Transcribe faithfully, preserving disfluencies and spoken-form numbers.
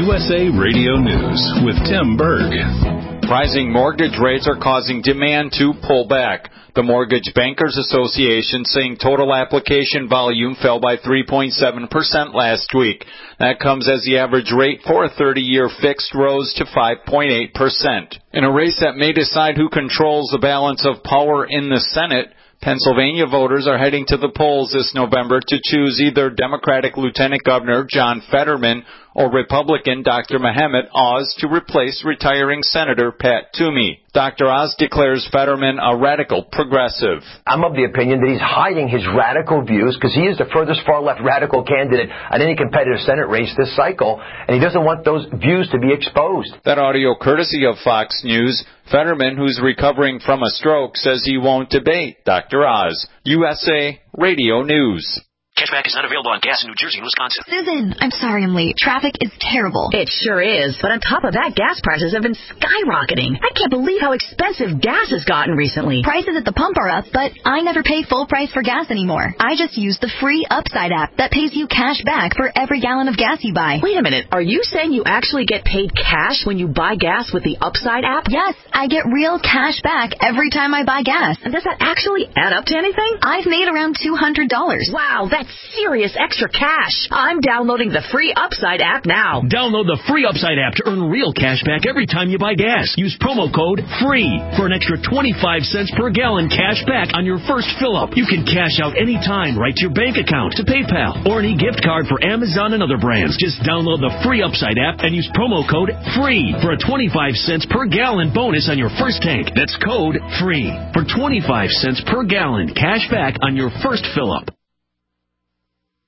U S A Radio News with Tim Berg. Rising mortgage rates are causing demand to pull back. The Mortgage Bankers Association saying total application volume fell by three point seven percent last week. That comes as the average rate for a thirty-year fixed rose to five point eight percent. In a race that may decide who controls the balance of power in the Senate, Pennsylvania voters are heading to the polls this November to choose either Democratic Lieutenant Governor John Fetterman or Republican Doctor Mehmet Oz to replace retiring Senator Pat Toomey. Doctor Oz declares Fetterman a radical progressive. I'm of the opinion that he's hiding his radical views because he is the furthest far-left radical candidate at any competitive Senate race this cycle, and he doesn't want those views to be exposed. That audio courtesy of Fox News. Fetterman, who's recovering from a stroke, says he won't debate Doctor Oz. U S A Radio News. Cashback is not available on gas in New Jersey and Wisconsin. Susan, I'm sorry I'm late. Traffic is terrible. It sure is. But on top of that, gas prices have been skyrocketing. I can't believe how expensive gas has gotten recently. Prices at the pump are up, but I never pay full price for gas anymore. I just use the free Upside app that pays you cash back for every gallon of gas you buy. Wait a minute. Are you saying you actually get paid cash when you buy gas with the Upside app? Yes, I get real cash back every time I buy gas. And does that actually add up to anything? I've made around two hundred dollars. Wow, that's serious extra cash. I'm downloading the free Upside app now. Download the free Upside app to earn real cash back every time you buy gas. Use promo code FREE for an extra twenty-five cents per gallon cash back on your first fill-up. You can cash out anytime right to your bank account, to PayPal, or any gift card for Amazon and other brands. Just download the free Upside app and use promo code FREE for a twenty-five cents per gallon bonus on your first tank. That's code FREE for twenty-five cents per gallon cash back on your first fill-up.